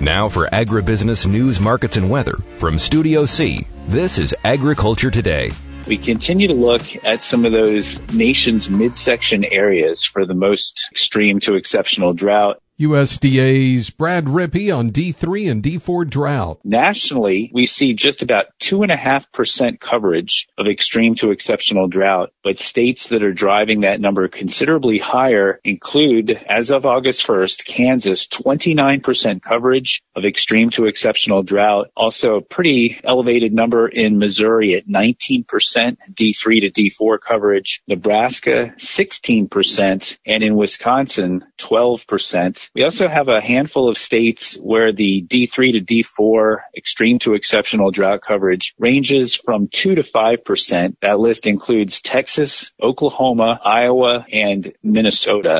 Now for agribusiness news, markets, and weather from Studio C, this is Agriculture Today. We continue to look at some of those nation's midsection areas for the most extreme to exceptional drought. USDA's Brad Rippey on D3 and D4 drought. Nationally, we see just about 2.5% coverage of extreme to exceptional drought, but states that are driving that number considerably higher include, as of August 1st, Kansas, 29% coverage of extreme to exceptional drought. Also a pretty elevated number in Missouri at 19% D3 to D4 coverage. Nebraska, 16%, and in Wisconsin, 12%. We also have a handful of states where the D3 to D4 extreme to exceptional drought coverage ranges from 2 to 5%. That list includes Texas, Oklahoma, Iowa, and Minnesota.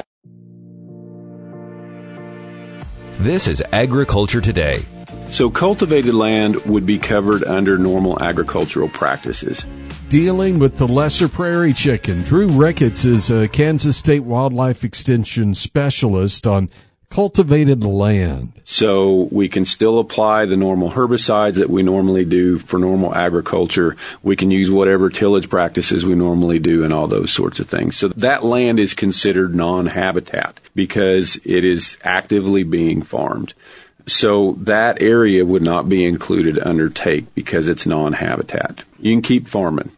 This is Agriculture Today. So cultivated land would be covered under normal agricultural practices. Dealing with the lesser prairie chicken, Drew Ricketts is a Kansas State Wildlife Extension specialist on cultivated land. So we can still apply the normal herbicides that we normally do for normal agriculture. We can use whatever tillage practices we normally do and all those sorts of things. So that land is considered non-habitat because it is actively being farmed. So that area would not be included under take because it's non-habitat. You can keep farming.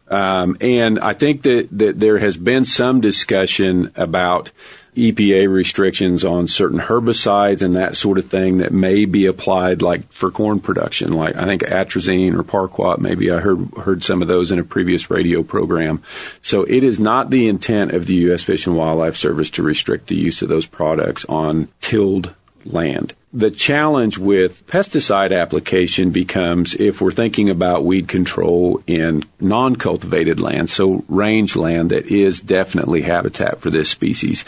And I think that there has been some discussion about EPA restrictions on certain herbicides and that sort of thing that may be applied like for corn production, like I think atrazine or Parquat. Maybe I heard some of those in a previous radio program. So it is not the intent of the U.S. Fish and Wildlife Service to restrict the use of those products on tilled land. The challenge with pesticide application becomes if we're thinking about weed control in non-cultivated land, so range land that is definitely habitat for this species.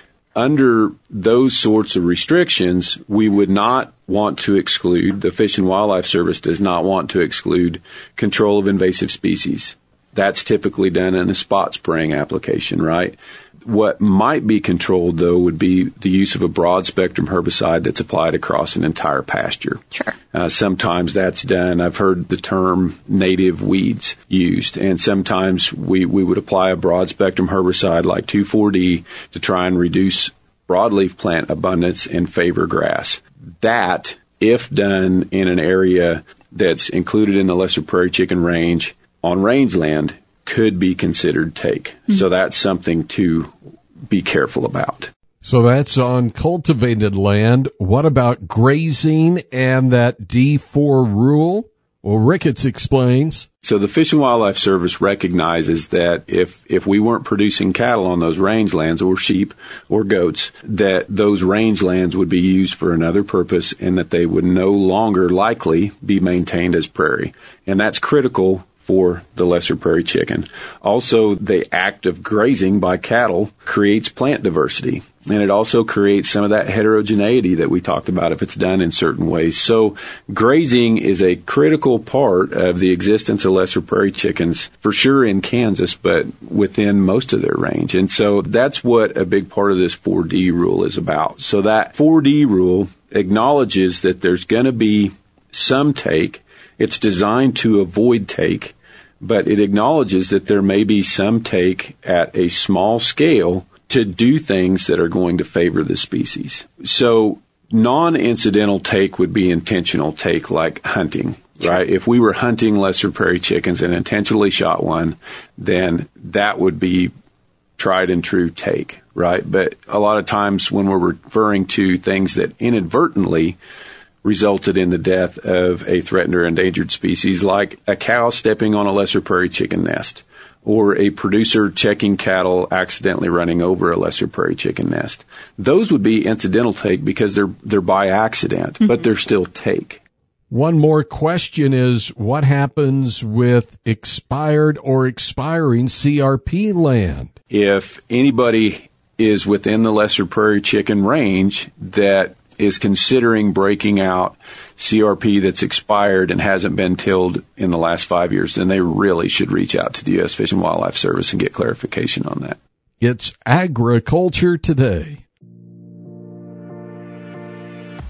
Under those sorts of restrictions, we would not want to exclude, the Fish and Wildlife Service does not want to exclude control of invasive species. That's typically done in a spot spraying application, right? What might be controlled, though, would be the use of a broad-spectrum herbicide that's applied across an entire pasture. Sure. Sometimes that's done. I've heard the term native weeds used, and sometimes we would apply a broad-spectrum herbicide like 2,4-D to try and reduce broadleaf plant abundance and favor grass. That, if done in an area that's included in the lesser prairie chicken range on rangeland, could be considered take. Mm-hmm. So that's something to be careful about. So that's on cultivated land. What about grazing and that D4 rule? Well, Ricketts explains. So the Fish and Wildlife Service recognizes that if we weren't producing cattle on those rangelands or sheep or goats, that those rangelands would be used for another purpose and that they would no longer likely be maintained as prairie. And that's critical for the lesser prairie chicken. Also, the act of grazing by cattle creates plant diversity, and it also creates some of that heterogeneity that we talked about if it's done in certain ways. So grazing is a critical part of the existence of lesser prairie chickens, for sure in Kansas, but within most of their range. And so that's what a big part of this 4D rule is about. So that 4D rule acknowledges that there's going to be some take. It's designed to avoid take, but it acknowledges that there may be some take at a small scale to do things that are going to favor the species. So non-incidental take would be intentional take, like hunting, right? If we were hunting lesser prairie chickens and intentionally shot one, then that would be tried and true take, right? But a lot of times when we're referring to things that inadvertently resulted in the death of a threatened or endangered species, like a cow stepping on a lesser prairie chicken nest, or a producer checking cattle accidentally running over a lesser prairie chicken nest. Those would be incidental take because they're by accident, but they're still take. One more question is, what happens with expired or expiring CRP land? If anybody is within the lesser prairie chicken range that is considering breaking out CRP that's expired and hasn't been tilled in the last 5 years, then they really should reach out to the U.S. Fish and Wildlife Service and get clarification on that. It's Agriculture Today.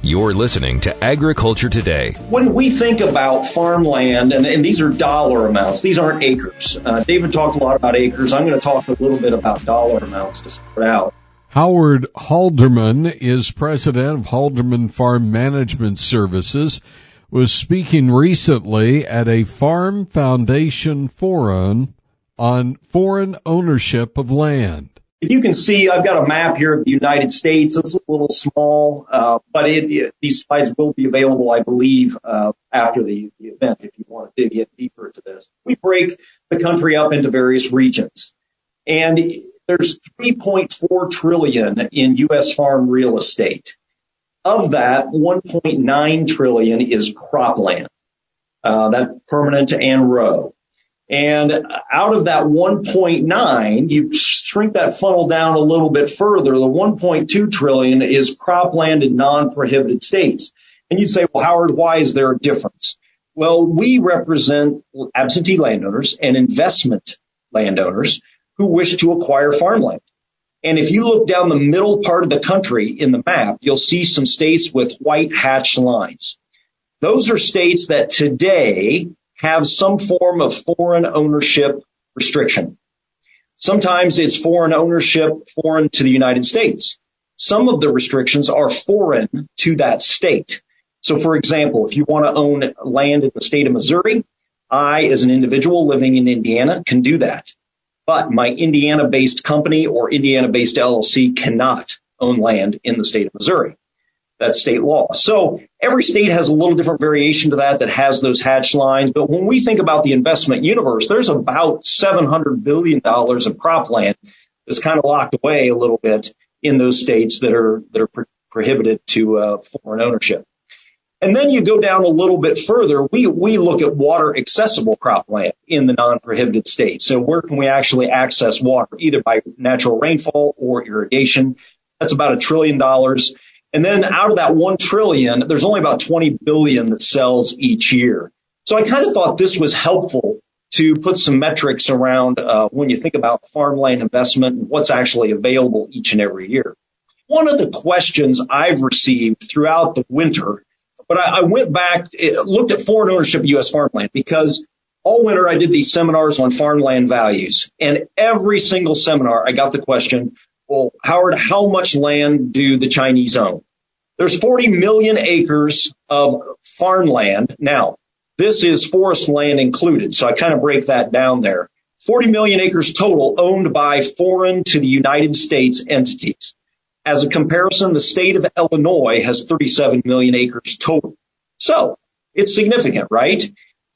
You're listening to Agriculture Today. When we think about farmland, and these are dollar amounts, these aren't acres. David talked a lot about acres. I'm going to talk a little bit about dollar amounts to start out. Howard Halderman is president of Halderman Farm Management Services, was speaking recently at a Farm Foundation forum on foreign ownership of land. You can see I've got a map here of the United States. It's a little small, but these slides will be available, I believe, after the event if you want to dig in deeper into this. We break the country up into various regions. And there's $3.4 trillion in U.S. farm real estate. Of that, $1.9 trillion is cropland, that permanent and row. And out of that 1.9, you shrink that funnel down a little bit further. The 1.2 trillion is cropland in non-prohibited states. And you'd say, well, Howard, why is there a difference? Well, we represent absentee landowners and investment landowners who wish to acquire farmland. And if you look down the middle part of the country in the map, you'll see some states with white hatched lines. Those are states that today have some form of foreign ownership restriction. Sometimes it's foreign ownership foreign to the United States. Some of the restrictions are foreign to that state. So, for example, if you want to own land in the state of Missouri, I, as an individual living in Indiana, can do that. But my Indiana-based company or Indiana-based LLC cannot own land in the state of Missouri. That's state law. So every state has a little different variation to that has those hatched lines. But when we think about the investment universe, there's about $700 billion of cropland that's kind of locked away a little bit in those states that are prohibited to foreign ownership. And then you go down a little bit further. We look at water accessible cropland in the non-prohibited states. So where can we actually access water, either by natural rainfall or irrigation? That's about $1 trillion. And then out of that $1 trillion, there's only about 20 billion that sells each year. So I kind of thought this was helpful to put some metrics around when you think about farmland investment and what's actually available each and every year. One of the questions I've received throughout the winter, but I went back, looked at foreign ownership of U.S. farmland because all winter I did these seminars on farmland values. And every single seminar I got the question, well, Howard, how much land do the Chinese own? There's 40 million acres of farmland. Now, this is forest land included, so I kind of break that down there. 40 million acres total owned by foreign to the United States entities. As a comparison, the state of Illinois has 37 million acres total. So it's significant, right?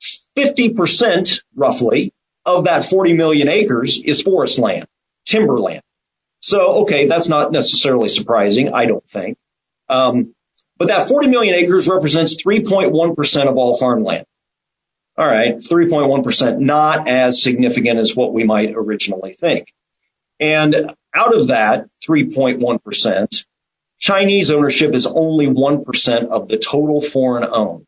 50% roughly of that 40 million acres is forest land, timberland. So, okay, that's not necessarily surprising, I don't think. But that 40 million acres represents 3.1% of all farmland. All right, 3.1%, not as significant as what we might originally think. And out of that 3.1%, Chinese ownership is only 1% of the total foreign owned.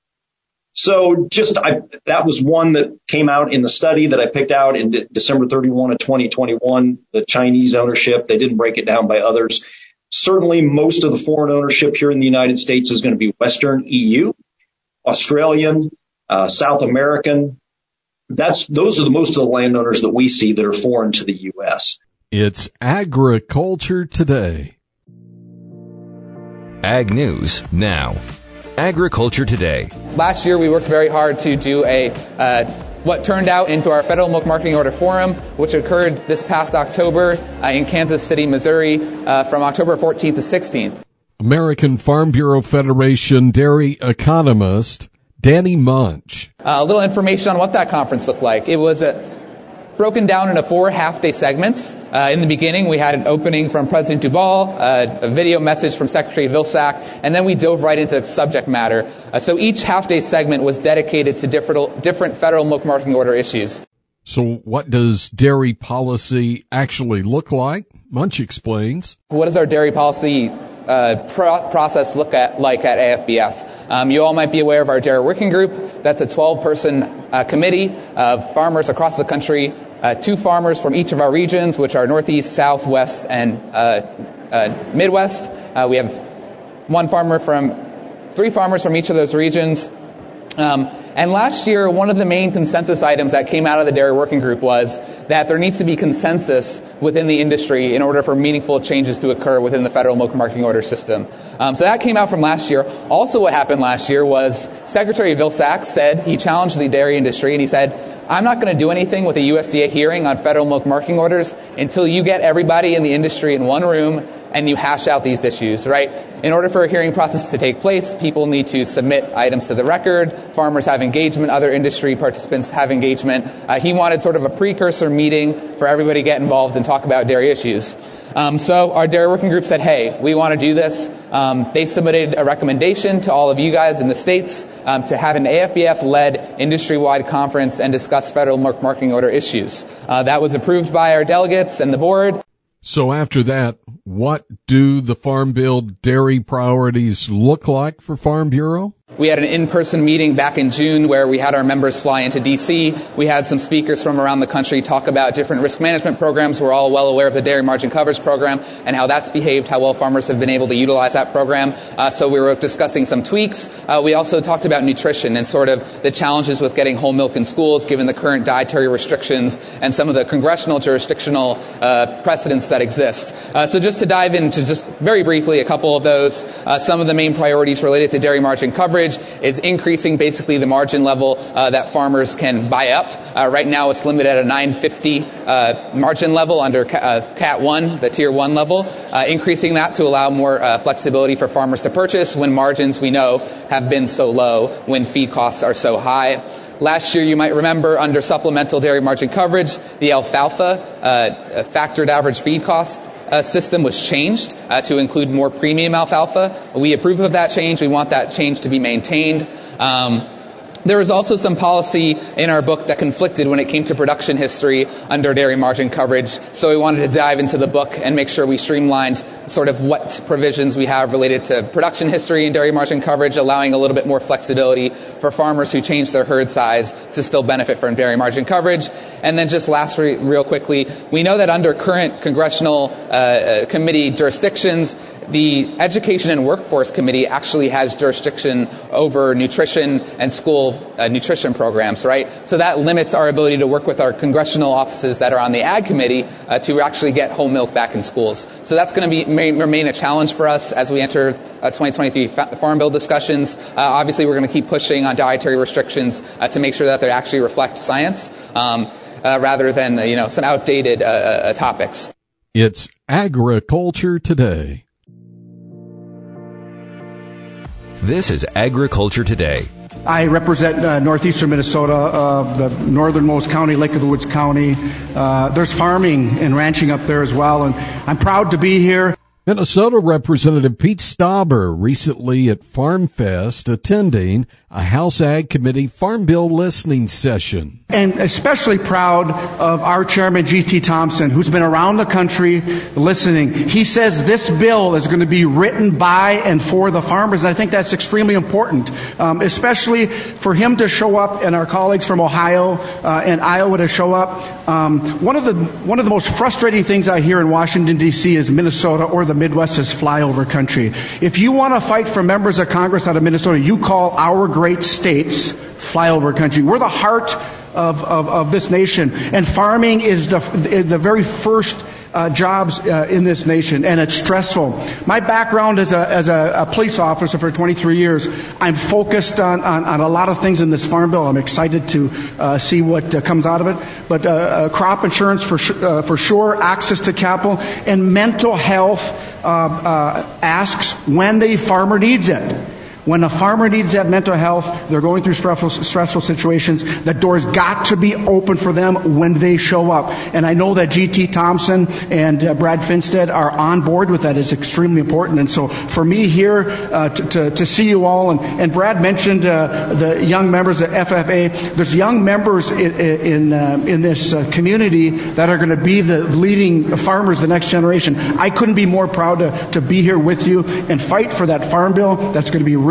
So that was one that came out in the study that I picked out in December 31 of 2021, the Chinese ownership. They didn't break it down by others. Certainly most of the foreign ownership here in the United States is going to be Western EU, Australian, South American. Those are the most of the landowners that we see that are foreign to the U.S. It's Agriculture Today. Ag News now. Agriculture Today. Last year, we worked very hard to do what turned out into our Federal Milk Marketing Order Forum, which occurred this past October in Kansas City, Missouri, from October 14th to 16th. American Farm Bureau Federation dairy economist Danny Munch. A little information on what that conference looked like. It was broken down into 4 half-day segments. In the beginning, we had an opening from President Duvall, a video message from Secretary Vilsack, and then we dove right into subject matter. So each half-day segment was dedicated to different federal milk marketing order issues. So what does dairy policy actually look like? Munch explains. What does our dairy policy process look like at AFBF? You all might be aware of our dairy working group. That's a 12-person committee of farmers across the country, 2 farmers from each of our regions, which are Northeast, Southwest, and Midwest. We have three farmers from each of those regions. And last year, one of the main consensus items that came out of the Dairy Working Group was that there needs to be consensus within the industry in order for meaningful changes to occur within the federal milk marketing order system. So that came out from last year. Also what happened last year was Secretary Vilsack said, he challenged the dairy industry and he said, I'm not going to do anything with a USDA hearing on federal milk marketing orders until you get everybody in the industry in one room and you hash out these issues, right? In order for a hearing process to take place, people need to submit items to the record, farmers have engagement, other industry participants have engagement. He wanted sort of a precursor meeting for everybody to get involved and talk about dairy issues. So our Dairy Working Group said, hey, we want to do this. They submitted a recommendation to all of you guys in the states to have an AFBF-led industry-wide conference and discuss federal milk marketing order issues. That was approved by our delegates and the board. So after that, what do the Farm Bill dairy priorities look like for Farm Bureau? We had an in-person meeting back in June where we had our members fly into D.C. We had some speakers from around the country talk about different risk management programs. We're all well aware of the Dairy Margin Coverage Program and how that's behaved, how well farmers have been able to utilize that program. So we were discussing some tweaks. We also talked about nutrition and sort of the challenges with getting whole milk in schools given the current dietary restrictions and some of the congressional jurisdictional precedents that exist. So just to dive into just very briefly a couple of those, some of the main priorities related to dairy margin coverage is increasing basically the margin level that farmers can buy up. Right now it's limited at a $9.50 margin level under CAT 1, the Tier 1 level, increasing that to allow more flexibility for farmers to purchase when margins we know have been so low, when feed costs are so high. Last year, you might remember, under supplemental dairy margin coverage, the alfalfa factored average feed cost system was changed to include more premium alfalfa. We approve of that change. We want that change to be maintained. There was also some policy in our book that conflicted when it came to production history under dairy margin coverage. So we wanted to dive into the book and make sure we streamlined sort of what provisions we have related to production history and dairy margin coverage, allowing a little bit more flexibility for farmers who change their herd size to still benefit from dairy margin coverage. And then just lastly, real quickly, we know that under current congressional committee jurisdictions, the Education and Workforce Committee actually has jurisdiction over nutrition and school nutrition programs, right? So that limits our ability to work with our congressional offices that are on the Ag Committee to actually get whole milk back in schools. So that's going to remain a challenge for us as we enter 2023 Farm Bill discussions. Obviously, we're going to keep pushing on dietary restrictions to make sure that they actually reflect science rather than some outdated topics. It's Agriculture Today. This is Agriculture Today. I represent northeastern Minnesota, the northernmost county, Lake of the Woods County. There's farming and ranching up there as well, and I'm proud to be here. Minnesota Representative Pete Stauber recently at Farm Fest attending a House Ag Committee Farm Bill listening session. And especially proud of our chairman, G.T. Thompson, who's been around the country listening. He says this bill is going to be written by and for the farmers, and I think that's extremely important, especially for him to show up and our colleagues from Ohio and Iowa to show up. One of the most frustrating things I hear in Washington, D.C. is Minnesota or the Midwest is flyover country. If you want to fight for members of Congress out of Minnesota, you call our great states flyover country. We're the heart of this nation, and farming is the very first jobs in this nation, and it's stressful. My background as a police officer for 23 years, I'm focused on a lot of things in this Farm Bill. I'm excited to see what comes out of it. But crop insurance for sure, access to capital, and mental health asks when the farmer needs it. When a farmer needs that mental health, they're going through stressful situations, the door's got to be open for them when they show up. And I know that G.T. Thompson and Brad Finstead are on board with that. It's extremely important. And so for me here to see you all, and Brad mentioned the young members of FFA. There's young members in this community that are going to be the leading farmers the next generation. I couldn't be more proud to be here with you and fight for that Farm Bill that's going to be written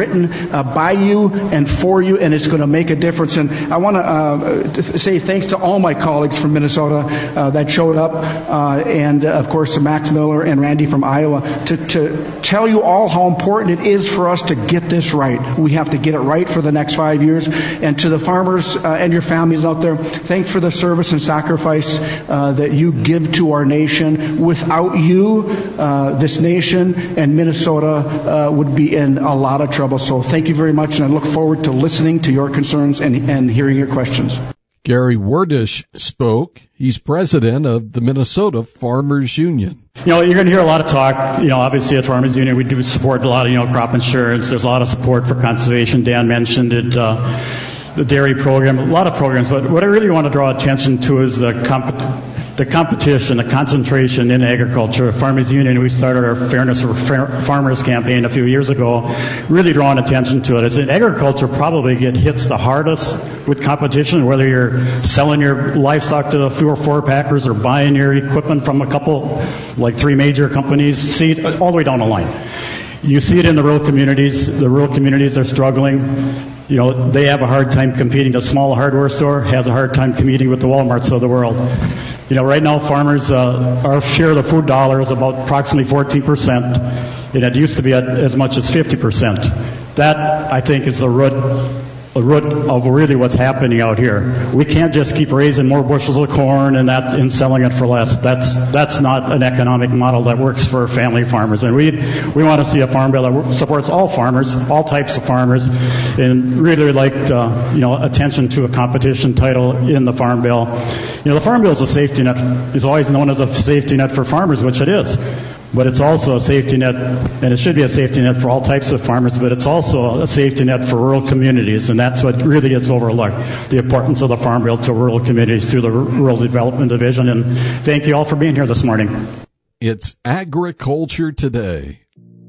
written by you and for you, and it's going to make a difference. And I want to say thanks to all my colleagues from Minnesota that showed up, and of course to Max Miller and Randy from Iowa, to tell you all how important it is for us to get this right. We have to get it right for the next 5 years. And to the farmers and your families out there, thanks for the service and sacrifice that you give to our nation. Without you, this nation and Minnesota would be in a lot of trouble. So thank you very much, and I look forward to listening to your concerns and hearing your questions. Gary Werdish spoke. He's president of the Minnesota Farmers Union. You're going to hear a lot of talk. Obviously at Farmers Union, we do support a lot of, crop insurance. There's a lot of support for conservation. Dan mentioned it, the dairy program, a lot of programs. But what I really want to draw attention to is the competition, the concentration in agriculture. Farmers Union, we started our Fairness for Farmers campaign a few years ago, really drawing attention to it. I said agriculture probably hits the hardest with competition, whether you're selling your livestock to the four packers or buying your equipment from a couple, like 3 major companies, see it all the way down the line. You see it in the rural communities. The rural communities are struggling. They have a hard time competing. The small hardware store has a hard time competing with the Walmarts of the world. Right now farmers, our share of the food dollar is about approximately 14%, and it used to be at as much as 50%. That, I think, is the root of really what's happening out here. We can't just keep raising more bushels of corn and selling it for less. That's not an economic model that works for family farmers. And we want to see a farm bill that supports all farmers, all types of farmers, and really liked attention to a competition title in the farm bill. The farm bill is a safety net. Is always known as a safety net for farmers, which it is. But it's also a safety net, and it should be a safety net for all types of farmers, but it's also a safety net for rural communities, and that's what really gets overlooked, the importance of the Farm Bill to rural communities through the Rural Development Division. And thank you all for being here this morning. It's Agriculture Today.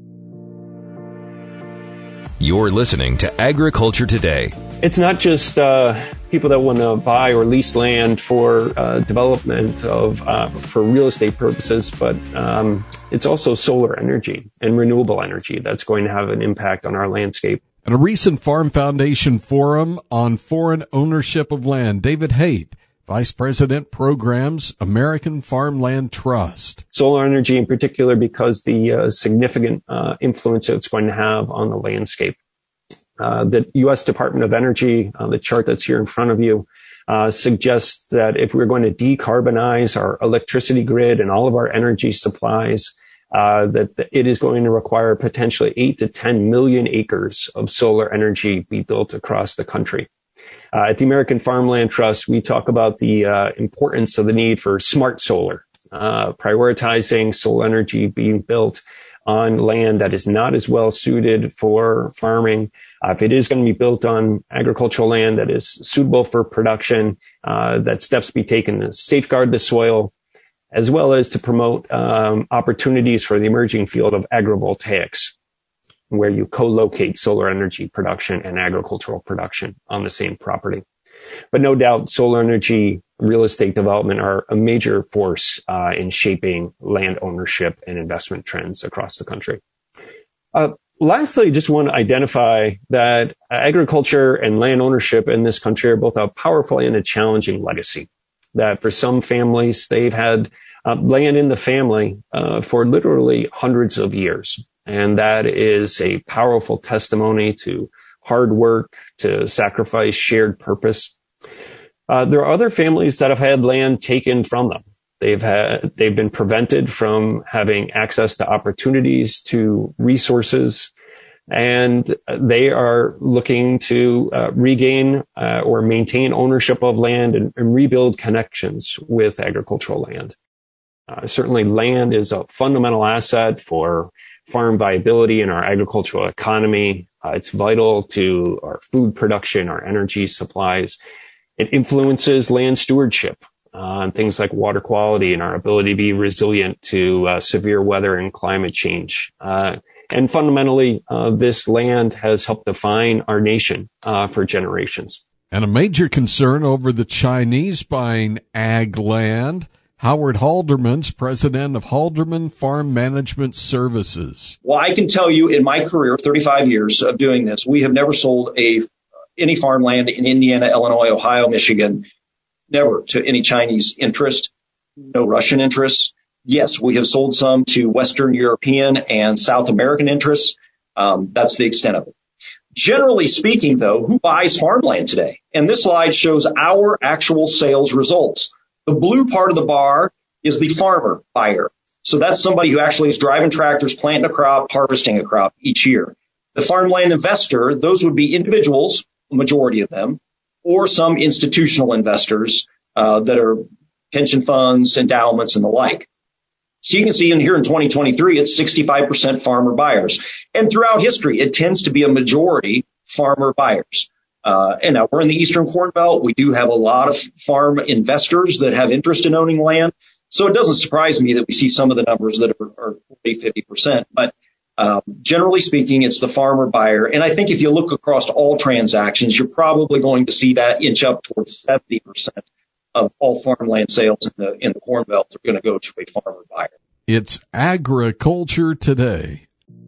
You're listening to Agriculture Today. It's not just people that want to buy or lease land for development of for real estate purposes, but it's also solar energy and renewable energy that's going to have an impact on our landscape. At a recent Farm Foundation forum on foreign ownership of land, David Haight, Vice President Programs, American Farmland Trust. Solar energy in particular because the significant influence it's going to have on the landscape. The U.S. Department of Energy, the chart that's here in front of you, suggests that if we're going to decarbonize our electricity grid and all of our energy supplies, that it is going to require potentially 8 to 10 million acres of solar energy be built across the country. At the American Farmland Trust, we talk about the importance of the need for smart solar, prioritizing solar energy being built on land that is not as well suited for farming. If it is going to be built on agricultural land that is suitable for production, that steps be taken to safeguard the soil, as well as to promote opportunities for the emerging field of agrivoltaics, where you co-locate solar energy production and agricultural production on the same property. But no doubt, solar energy, real estate development are a major force in shaping land ownership and investment trends across the country. Lastly, I just want to identify that agriculture and land ownership in this country are both a powerful and a challenging legacy. That for some families, they've had land in the family for literally hundreds of years. And that is a powerful testimony to hard work, to sacrifice, shared purpose. There are other families that have had land taken from them. They've been prevented from having access to opportunities, to resources, and they are looking to regain or maintain ownership of land and rebuild connections with agricultural land. Certainly, land is a fundamental asset for farm viability in our agricultural economy. It's vital to our food production, our energy supplies. It influences land stewardship on things like water quality and our ability to be resilient to severe weather and climate change. And fundamentally, this land has helped define our nation for generations. And a major concern over the Chinese buying ag land. Howard Halderman's president of Halderman Farm Management Services. Well, I can tell you in my career, 35 years of doing this, we have never sold any farmland in Indiana, Illinois, Ohio, Michigan, never to any Chinese interest, no Russian interests. Yes, we have sold some to Western European and South American interests. That's the extent of it. Generally speaking, though, who buys farmland today? And this slide shows our actual sales results. The blue part of the bar is the farmer buyer. So that's somebody who actually is driving tractors, planting a crop, harvesting a crop each year. The farmland investor, those would be individuals, a majority of them, or some institutional investors that are pension funds, endowments, and the like. So you can see in here in 2023, it's 65% farmer buyers. And throughout history, it tends to be a majority farmer buyers. And now we're in the Eastern Corn Belt. We do have a lot of farm investors that have interest in owning land. So it doesn't surprise me that we see some of the numbers that are 40, 50%. But generally speaking, it's the farmer buyer. And I think if you look across all transactions, you're probably going to see that inch up towards 70% of all farmland sales in the Corn Belt are going to go to a farmer buyer. It's Agriculture Today.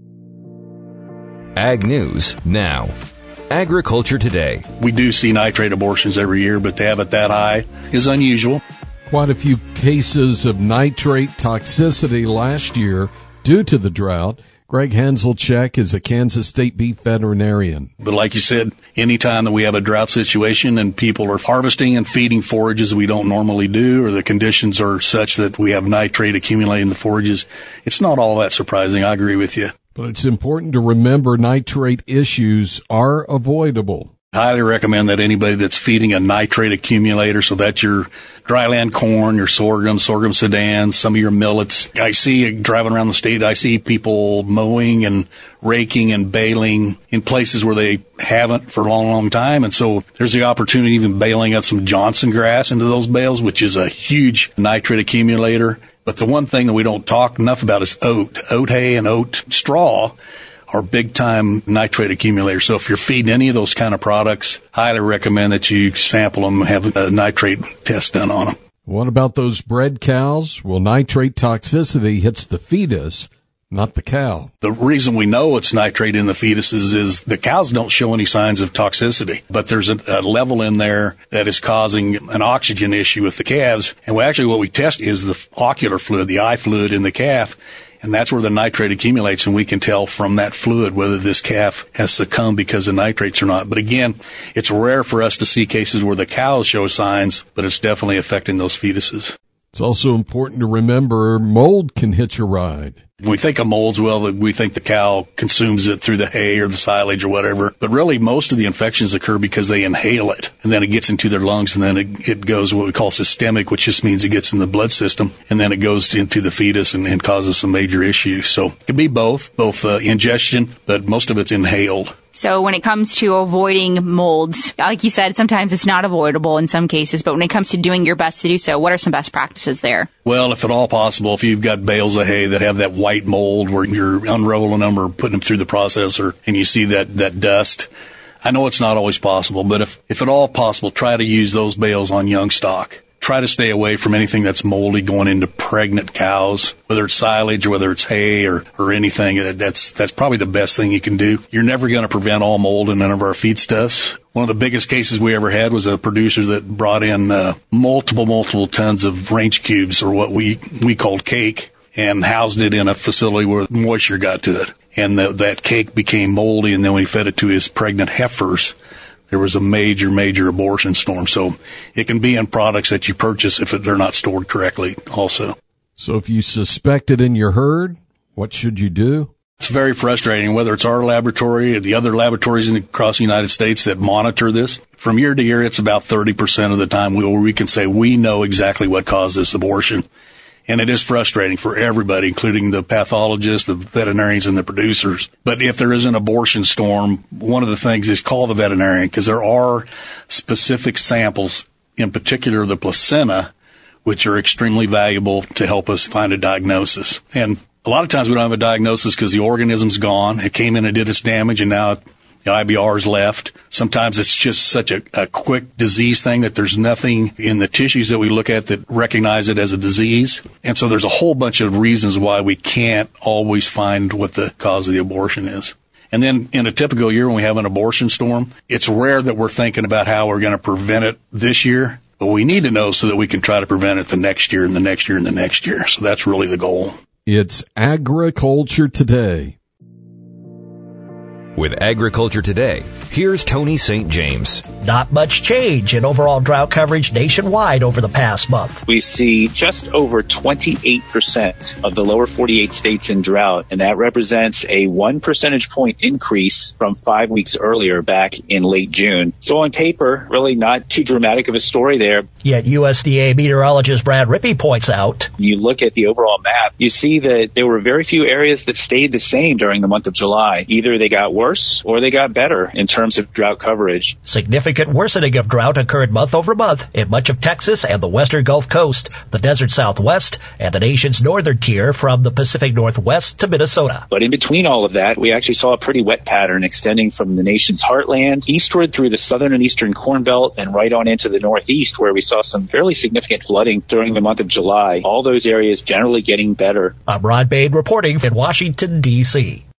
Ag News Now. Agriculture Today. We do see nitrate abortions every year, but to have it that high is unusual. Quite a few cases of nitrate toxicity last year due to the drought. Greg Hanselchek is a Kansas State beef veterinarian. But like you said, anytime that we have a drought situation and people are harvesting and feeding forages we don't normally do, or the conditions are such that we have nitrate accumulating in the forages, it's not all that surprising. I agree with you. But it's important to remember nitrate issues are avoidable. Highly recommend that anybody that's feeding a nitrate accumulator, so that's your dryland corn, your sorghum sedans, some of your millets. I see driving around the state, I see people mowing and raking and baling in places where they haven't for a long, long time. And so there's the opportunity of even baling out some Johnson grass into those bales, which is a huge nitrate accumulator. But the one thing that we don't talk enough about is oat. Oat hay and oat straw are big-time nitrate accumulators. So if you're feeding any of those kind of products, highly recommend that you sample them and have a nitrate test done on them. What about those bred cows? Well, nitrate toxicity hits the fetus, not the cow. The reason we know it's nitrate in the fetuses is the cows don't show any signs of toxicity, but there's a level in there that is causing an oxygen issue with the calves. And what we test is the ocular fluid, the eye fluid in the calf. And that's where the nitrate accumulates, and we can tell from that fluid whether this calf has succumbed because of nitrates or not. But again, it's rare for us to see cases where the cows show signs, but it's definitely affecting those fetuses. It's also important to remember mold can hitch a ride. When we think of molds, well, we think the cow consumes it through the hay or the silage or whatever. But really, most of the infections occur because they inhale it, and then it gets into their lungs, and then it goes what we call systemic, which just means it gets in the blood system, and then it goes into the fetus and causes some major issues. So it could be both ingestion, but most of it's inhaled. So when it comes to avoiding molds, like you said, sometimes it's not avoidable in some cases, but when it comes to doing your best to do so, what are some best practices there? Well, if at all possible, if you've got bales of hay that have that white mold where you're unrolling them or putting them through the processor and you see that dust, I know it's not always possible, but if at all possible, try to use those bales on young stock. Try to stay away from anything that's moldy going into pregnant cows, whether it's silage or whether it's hay or anything. That's probably the best thing you can do. You're never going to prevent all mold in none of our feedstuffs. One of the biggest cases we ever had was a producer that brought in multiple tons of range cubes, or what we called cake, and housed it in a facility where moisture got to it. And that cake became moldy, and then when he fed it to his pregnant heifers, there was a major abortion storm. So it can be in products that you purchase if they're not stored correctly also. So if you suspect it in your herd, what should you do? It's very frustrating, whether it's our laboratory or the other laboratories across the United States that monitor this. From year to year, it's about 30% of the time where we can say we know exactly what caused this abortion. And it is frustrating for everybody, including the pathologists, the veterinarians, and the producers. But if there is an abortion storm, one of the things is call the veterinarian, because there are specific samples, in particular the placenta, which are extremely valuable to help us find a diagnosis. And a lot of times we don't have a diagnosis because the organism's gone. It came in and did its damage, and now IBR's left. Sometimes it's just such a quick disease thing that there's nothing in the tissues that we look at that recognize it as a disease. And so there's a whole bunch of reasons why we can't always find what the cause of the abortion is. And then in a typical year when we have an abortion storm, it's rare that we're thinking about how we're going to prevent it this year, but we need to know so that we can try to prevent it the next year and the next year and the next year. So that's really the goal. It's Agriculture Today. With Agriculture Today, here's Tony St. James. Not much change in overall drought coverage nationwide over the past month. We see just over 28% of the lower 48 states in drought, and that represents a 1 percentage point increase from 5 weeks earlier back in late June. So on paper, really not too dramatic of a story there. Yet USDA meteorologist Brad Rippey points out, you look at the overall map, you see that there were very few areas that stayed the same during the month of July. Either they got worse or they got better in terms of drought coverage. Significant worsening of drought occurred month over month in much of Texas and the western Gulf Coast, the desert Southwest, and the nation's northern tier from the Pacific Northwest to Minnesota. But in between all of that, we actually saw a pretty wet pattern extending from the nation's heartland eastward through the southern and eastern Corn Belt and right on into the Northeast, where we saw some fairly significant flooding during the month of July. All those areas generally getting better. I'm Rod Bain reporting in Washington, D.C.